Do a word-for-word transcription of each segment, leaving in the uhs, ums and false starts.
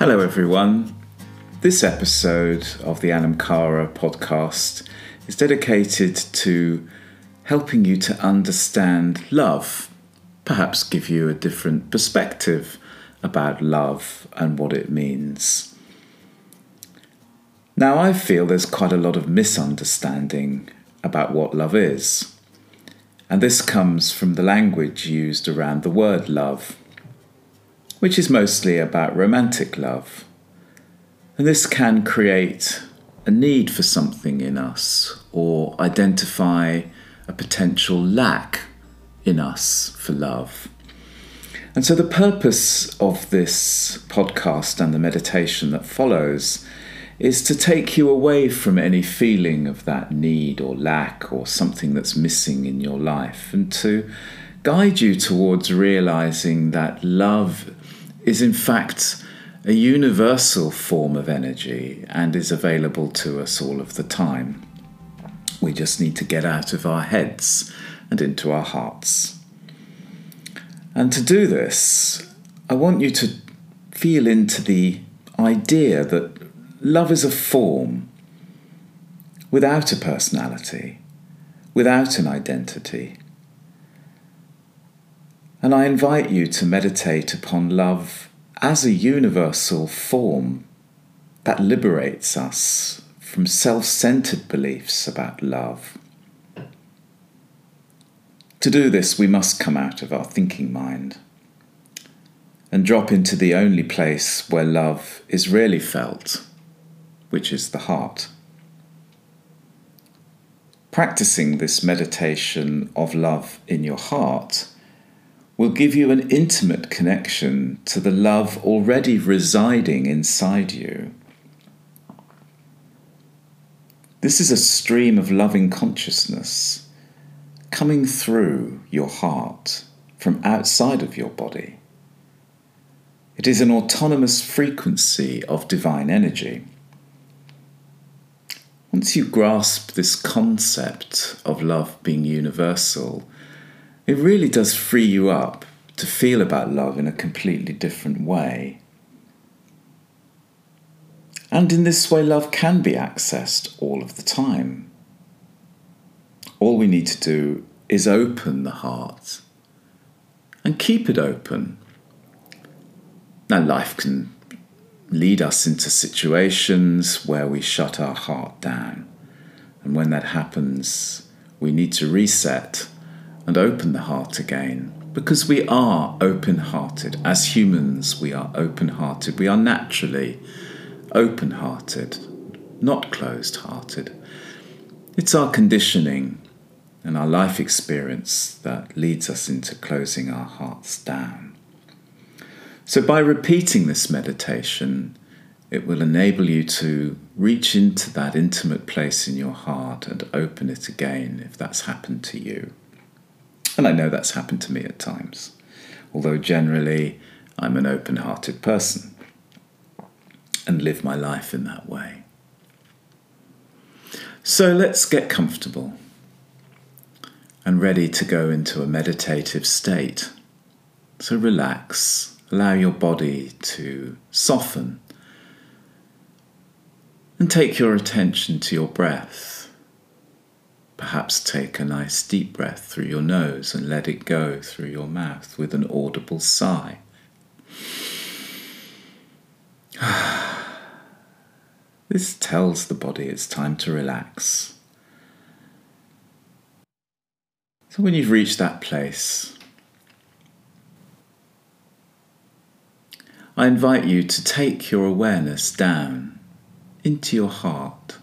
Hello everyone. This episode of the Anamkara podcast is dedicated to helping you to understand love, perhaps give you a different perspective about love and what it means. Now, I feel there's quite a lot of misunderstanding about what love is, and this comes from the language used around the word love, which is mostly about romantic love. And this can create a need for something in us or identify a potential lack in us for love. And so the purpose of this podcast and the meditation that follows is to take you away from any feeling of that need or lack or something that's missing in your life, and to guide you towards realizing that love is in fact a universal form of energy and is available to us all of the time. We just need to get out of our heads and into our hearts. And to do this, I want you to feel into the idea that love is a form without a personality, without an identity. And I invite you to meditate upon love as a universal form that liberates us from self-centered beliefs about love. To do this, we must come out of our thinking mind and drop into the only place where love is really felt, which is the heart. Practicing this meditation of love in your heart will give you an intimate connection to the love already residing inside you. This is a stream of loving consciousness coming through your heart from outside of your body. It is an autonomous frequency of divine energy. Once you grasp this concept of love being universal, it really does free you up to feel about love in a completely different way. And in this way, love can be accessed all of the time. All we need to do is open the heart and keep it open. Now, life can lead us into situations where we shut our heart down. And when that happens, we need to reset and open the heart again, because we are open-hearted. As humans, we are open-hearted. We are naturally open-hearted, not closed-hearted. It's our conditioning and our life experience that leads us into closing our hearts down. So by repeating this meditation, it will enable you to reach into that intimate place in your heart and open it again if that's happened to you. And I know that's happened to me at times, although generally I'm an open-hearted person and live my life in that way. So let's get comfortable and ready to go into a meditative state. So relax, allow your body to soften, and take your attention to your breath. Perhaps take a nice deep breath through your nose and let it go through your mouth with an audible sigh. This tells the body it's time to relax. So when you've reached that place, I invite you to take your awareness down into your heart.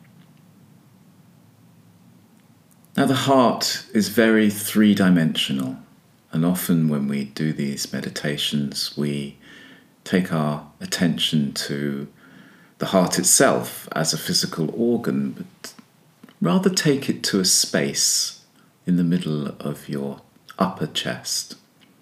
Now, the heart is very three-dimensional, and often when we do these meditations, we take our attention to the heart itself as a physical organ, but rather take it to a space in the middle of your upper chest.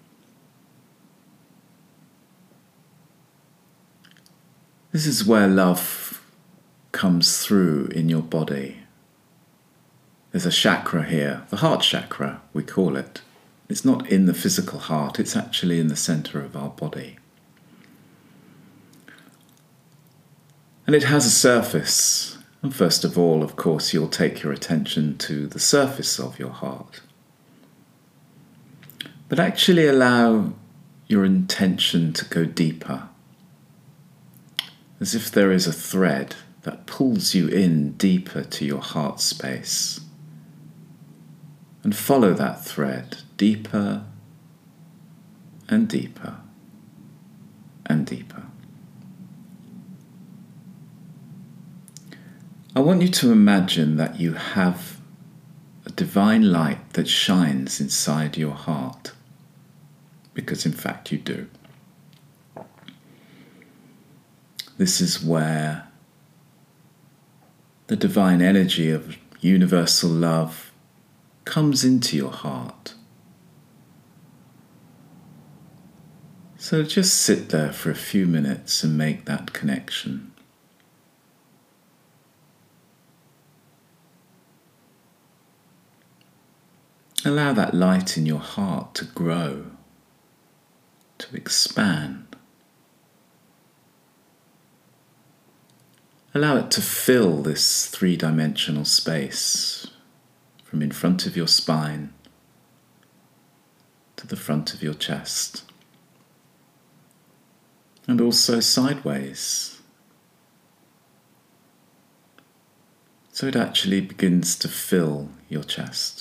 This is where love comes through in your body. There's a chakra here, the heart chakra, we call it. It's not in the physical heart, it's actually in the center of our body. And it has a surface. And first of all, of course, you'll take your attention to the surface of your heart. But actually allow your intention to go deeper, as if there is a thread that pulls you in deeper to your heart space. And follow that thread deeper and deeper and deeper. I want you to imagine that you have a divine light that shines inside your heart, because in fact you do. This is where the divine energy of universal love comes into your heart. So just sit there for a few minutes and make that connection. Allow that light in your heart to grow, to expand. Allow it to fill this three-dimensional space from in front of your spine to the front of your chest, and also sideways. So it actually begins to fill your chest.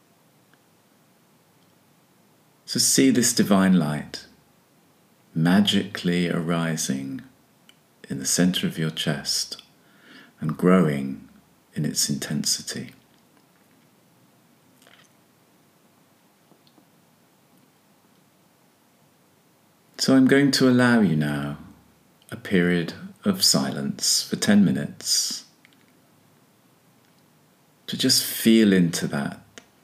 So see this divine light magically arising in the center of your chest and growing in its intensity. So I'm going to allow you now a period of silence for ten minutes to just feel into that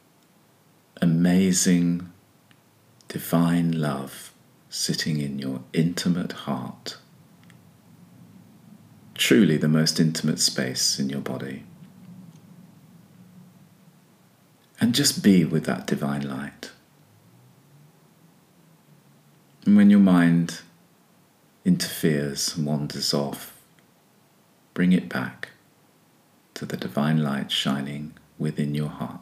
amazing divine love sitting in your intimate heart. Truly the most intimate space in your body. And just be with that divine light. And when your mind interferes and wanders off, bring it back to the divine light shining within your heart.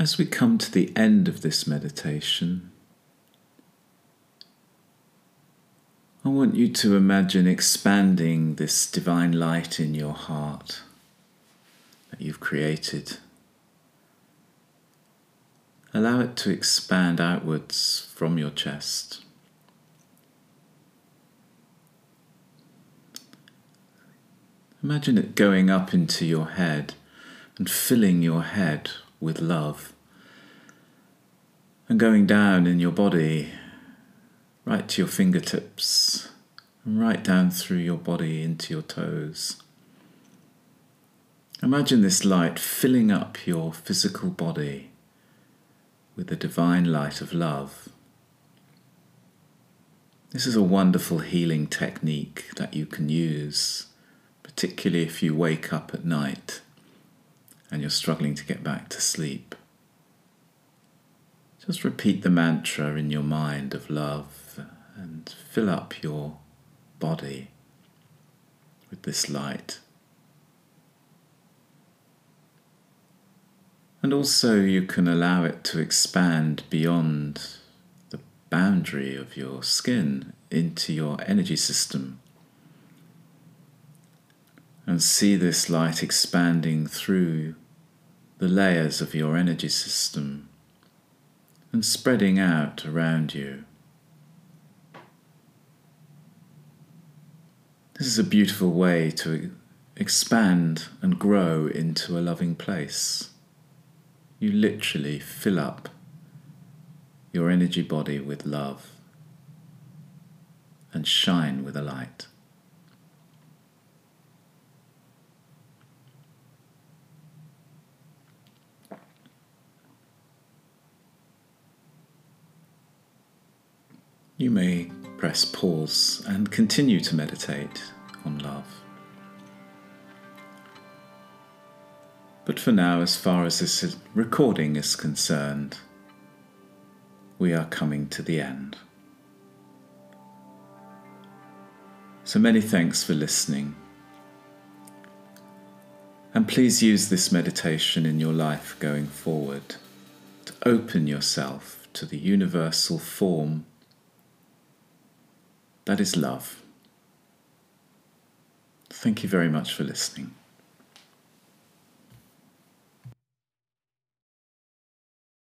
As we come to the end of this meditation, I want you to imagine expanding this divine light in your heart that you've created. Allow it to expand outwards from your chest. Imagine it going up into your head and filling your head with love, and going down in your body right to your fingertips, and right down through your body into your toes. Imagine this light filling up your physical body with the divine light of love. This is a wonderful healing technique that you can use, particularly if you wake up at night and you're struggling to get back to sleep. Just repeat the mantra in your mind of love and fill up your body with this light. And also you can allow it to expand beyond the boundary of your skin into your energy system. And see this light expanding through the layers of your energy system and spreading out around you. This is a beautiful way to expand and grow into a loving place. You literally fill up your energy body with love and shine with a light. You may press pause and continue to meditate on love. But for now, as far as this recording is concerned, we are coming to the end. So many thanks for listening. And please use this meditation in your life going forward to open yourself to the universal form that is love. Thank you very much for listening.